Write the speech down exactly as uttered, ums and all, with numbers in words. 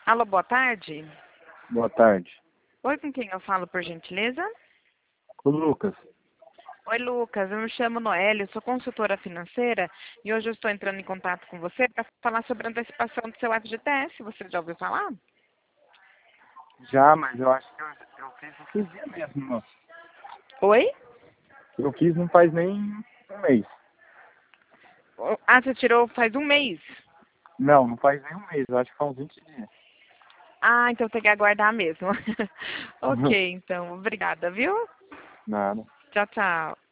Alô, boa tarde. Boa tarde. Oi, com quem eu falo, por gentileza? Com o Lucas. Oi, Lucas. Eu me chamo Noélia, eu sou consultora financeira e hoje eu estou entrando em contato com você para falar sobre a antecipação do seu F G T S. Você já ouviu falar? Já, mas eu acho que eu, eu fiz esses dias mesmo, moço. Oi? Eu fiz não faz nem um mês. Ah, você tirou faz um mês. Não, não faz nem um mês. Eu acho que faz uns vinte dias. Ah, então tem que aguardar mesmo. Ok, então. Obrigada, viu? Nada. Tchau, tchau.